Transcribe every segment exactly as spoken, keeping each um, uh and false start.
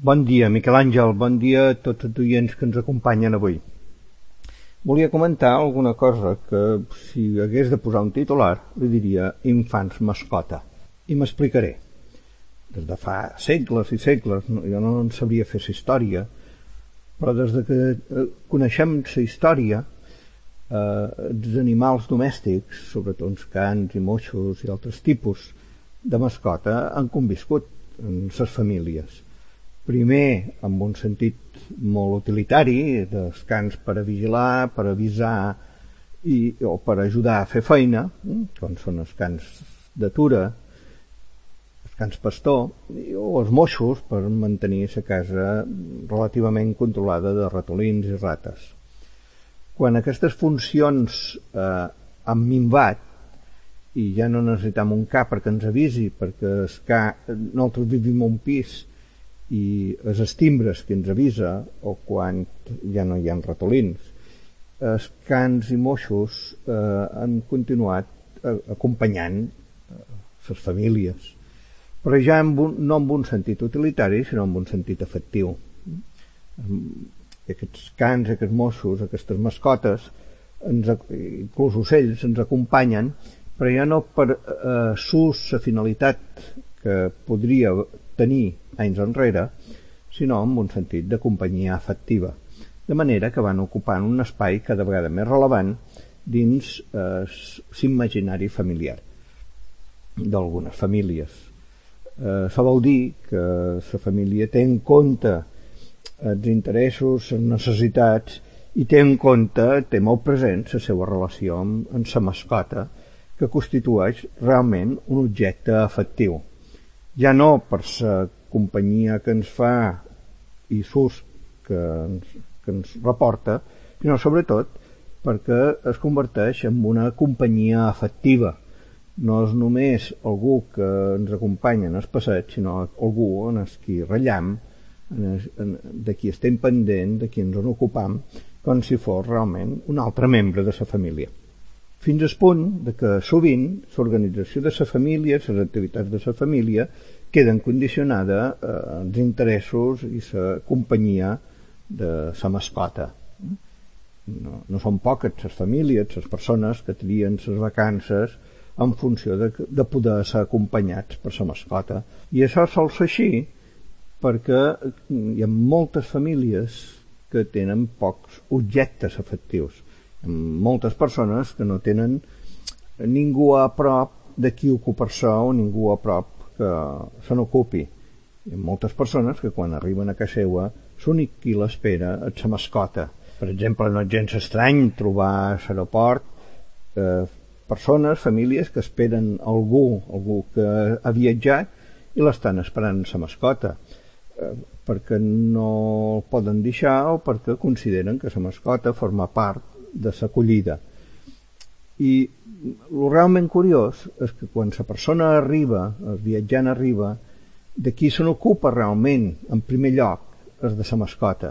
Bon dia, Miquel Àngel, bon dia a tots els oients que ens acompanyen avui. Volia comentar alguna cosa que, si hagués de posar un titular, li diria infants mascota. I m'explicaré. Des de fa segles i segles, jo no en sabria fer la història, però des de que coneixem la història, eh, els animals domèstics, sobretot els cans i moixos i altres tipus de mascota, han conviscut en les famílies. Primer amb un sentit molt utilitari, dels cans per a vigilar, per avisar i, o per ajudar a fer feina, com són els cans d'atura, els cans pastor, o els moixos per mantenir la casa relativament controlada de ratolins i rates. Quan aquestes funcions eh, han minvat i ja no necessitem un ca perquè ens avisi, perquè el ca, nosaltres vivim a un pis i els estimbres que ens avisa o quan ja no hi ha ratolins, els cans i moixos eh, han continuat eh, acompanyant les eh, famílies, però ja en un, no en un sentit utilitari sinó en un sentit afectiu. Aquests cans, aquests moixos, aquestes mascotes, ens, inclús ocells, ens acompanyen, però ja no per eh, sus la finalitat que podria tenir anys enrere, sinó en un sentit de companyia afectiva, de manera que van ocupant un espai cada vegada més rellevant dins eh, l'imaginari familiar d'algunes famílies. Eh, això vol dir que la família té en compte els interessos, les necessitats i té en compte, té molt present la seva relació amb, amb la mascota, que constitueix realment un objecte afectiu. Ja no per la companyia que ens fa i l'ús que ens, que ens reporta, sinó sobretot perquè es converteix en una companyia afectiva. No és només algú que ens acompanya en el passeig, sinó algú en el qui rellam, en el, en, de qui estem pendent, de qui ens en ocupam, com si fos realment un altre membre de la família. Fins al punt de que sovint l'organització de la família, les activitats de la família, queden condicionades eh, als interessos i la companyia de la mascota. No, no són poques les famílies, les persones que trien les vacances en funció de, de poder ser acompanyats per la mascota. I això sol ser així perquè hi ha moltes famílies que tenen pocs objectes afectius. Moltes persones que no tenen ningú a prop de qui ocupar-se o ningú a prop que se n'ocupi. Hi ha moltes persones que quan arriben a casa seva l'únic qui l'espera és la mascota. Per exemple, no és gens estrany trobar a l'aeroport eh, persones, famílies que esperen algú, algú que ha viatjat i l'estan esperant la mascota, eh, perquè no el poden deixar o perquè consideren que la mascota forma part de l'acollida. I el realment curiós és que quan la persona arriba, el viatjant arriba, de qui se n'ocupa realment en primer lloc és de la mascota.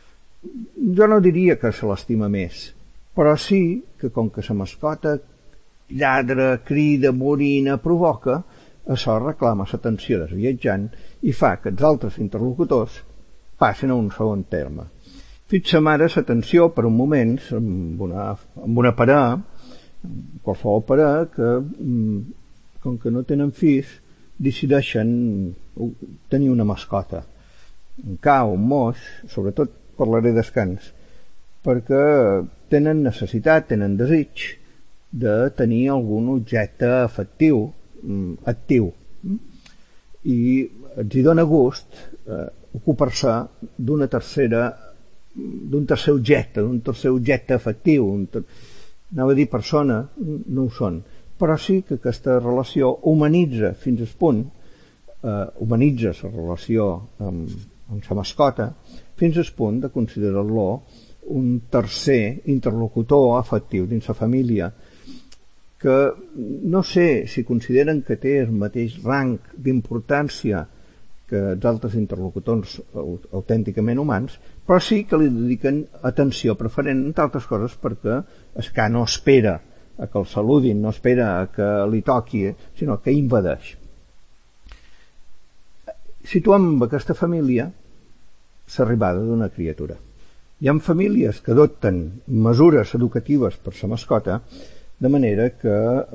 Jo no diria que se l'estima més, però sí que com que la mascota lladra, crida, morina, provoca, això reclama l'atenció del viatjant i fa que els altres interlocutors passin a un segon terme. Fixem ara l'atenció per un moment amb una, amb una parella, qualsevol parella que, com que no tenen fills, decideixen tenir una mascota. Un ca o un moix, sobretot parlaré dels cans, perquè tenen necessitat, tenen desig de tenir algun objecte afectiu, actiu. I els hi dona gust eh, ocupar-se d'una tercera d'un tercer objecte, d'un tercer objecte afectiu, un ter... anava a dir persona, no ho són, però sí que aquesta relació humanitza fins al punt, eh, humanitza la relació amb, amb la mascota, fins al punt de considerar-lo un tercer interlocutor afectiu dins la família, que no sé si consideren que té el mateix rang d'importància que els altres interlocutors autènticament humans, però sí que li dediquen atenció preferent, entre altres coses, perquè el ca no espera a que el saludin, no espera a que li toqui, sinó que invadeix. Situem aquesta família l'arribada d'una criatura. Hi ha famílies que adopten mesures educatives per la mascota, de manera que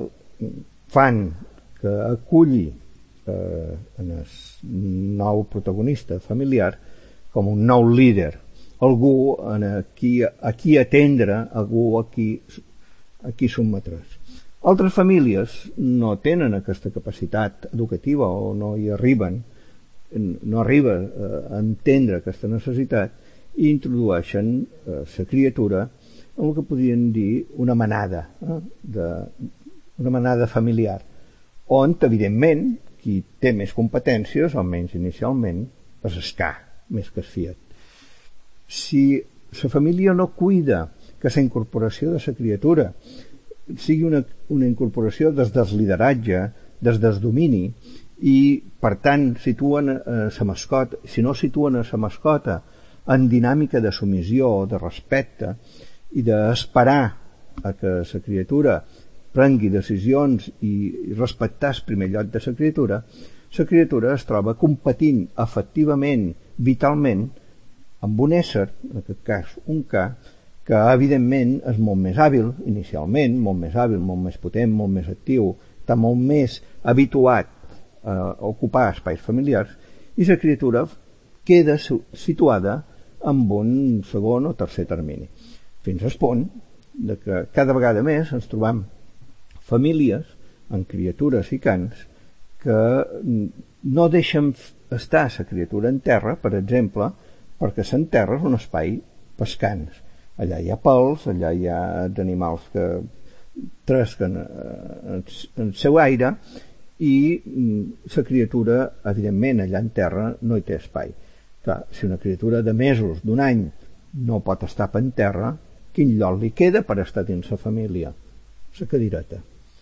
fan que aculli eh, en el nou protagonista familiar com un nou líder, algú en a qui, a qui atendre, algú a qui, a qui sotmetre's. Altres famílies no tenen aquesta capacitat educativa o no hi arriben, no arriba a entendre aquesta necessitat i introdueixen la criatura en el que podrien dir una manada, eh? de, una manada familiar, on, evidentment, qui té més competències, almenys inicialment, és el ca, més que el fiat. Si la família no cuida que la incorporació de la criatura sigui una, una incorporació des del lideratge, des del domini, i per tant situen la mascota, si no situen a la mascota en dinàmica de submissió, de respecte i d'esperar a que la criatura prengui decisions i respectar el primer lloc de la criatura, la criatura es troba competint efectivament, vitalment, amb un ésser, en aquest cas un ca, que evidentment és molt més hàbil inicialment, molt més hàbil, molt més potent, molt més actiu, està molt més habituat a ocupar espais familiars, i la criatura queda situada en un segon o tercer termini. Fins al punt de que cada vegada més ens trobam famílies amb criatures i cans que no deixen estar la criatura en terra, per exemple, perquè l'enterra és un espai pels cans. Allà hi ha pèls, allà hi ha animals que tresquen en el seu aire i la criatura, evidentment, allà en terra no hi té espai. Clar, si una criatura de mesos, d'un any, no pot estar per en terra, quin lloc li queda per estar dins la família? La cadireta.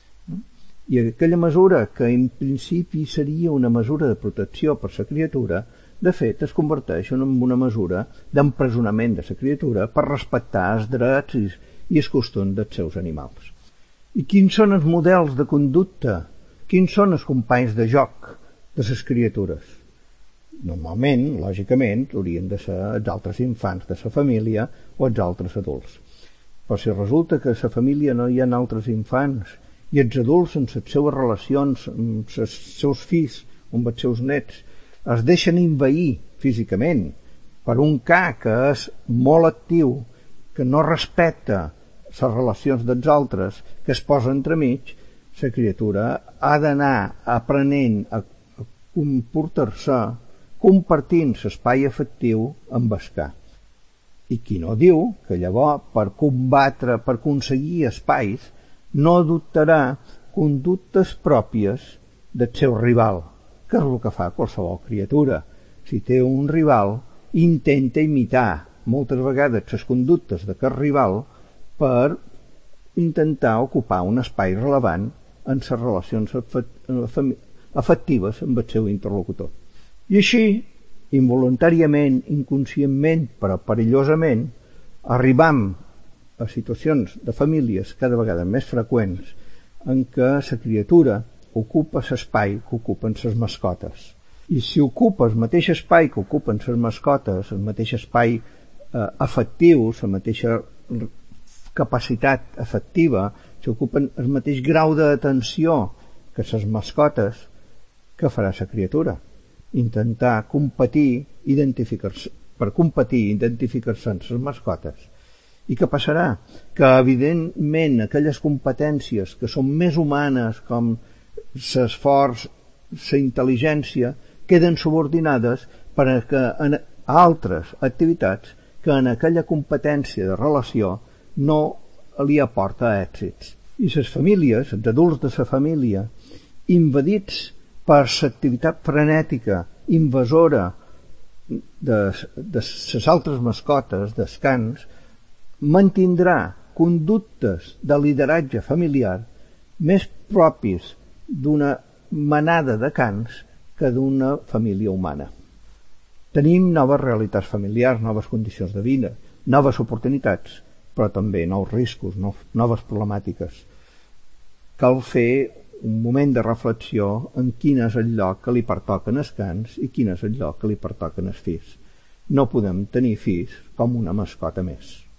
I aquella mesura que en principi seria una mesura de protecció per la criatura, de fet es converteix en una mesura d'empresonament de la criatura per respectar els drets i, i els costums dels seus animals. I quins són els models de conducta? Quins són els companys de joc de les criatures? Normalment, lògicament, haurien de ser els altres infants de la família o els altres adults. Però si resulta que a la família no hi ha altres infants i els adults en les seues relacions amb els seus fills, amb els seus nets, es deixen envair físicament per un ca que és molt actiu, que no respecta les relacions dels altres, que es posa entremig, la criatura ha d'anar aprenent a comportar-se compartint l'espai afectiu amb el ca. I qui no diu que llavors per combatre, per aconseguir espais, no adoptarà conductes pròpies del seu rival, que és el que fa qualsevol criatura. Si té un rival, intenta imitar moltes vegades les conductes d'aquest rival per intentar ocupar un espai relevant en les relacions afectives amb el seu interlocutor. I així, involuntàriament, inconscientment, però perillosament, arribam a situacions de famílies cada vegada més freqüents en què la criatura ocupa l'espai que ocupen les mascotes. I si ocupa el mateix espai que ocupen les mascotes, el mateix espai eh, afectiu, la mateixa capacitat afectiva, si ocupen el mateix grau d'atenció que les mascotes, què farà la criatura? Intentar competir, identificar-se, per competir, identificar-se amb les mascotes. I què passarà? Que, evidentment, aquelles competències que són més humanes, com l'esforç, la intel·ligència, queden subordinades per a que en altres activitats que en aquella competència de relació no li aporta èxits. I les famílies, els adults de la família, invadits per l'activitat frenètica, invasora de, de les altres mascotes, dels cans, mantindrà conductes de lideratge familiar més propis d'una manada de cans que d'una família humana. Tenim noves realitats familiars, noves condicions de vida, noves oportunitats, però també nous riscos, noves problemàtiques. Cal fer un moment de reflexió en quin és el lloc que li pertoquen els cans i quin és el lloc que li pertoquen els fills. no podem tenir fills com una mascota més.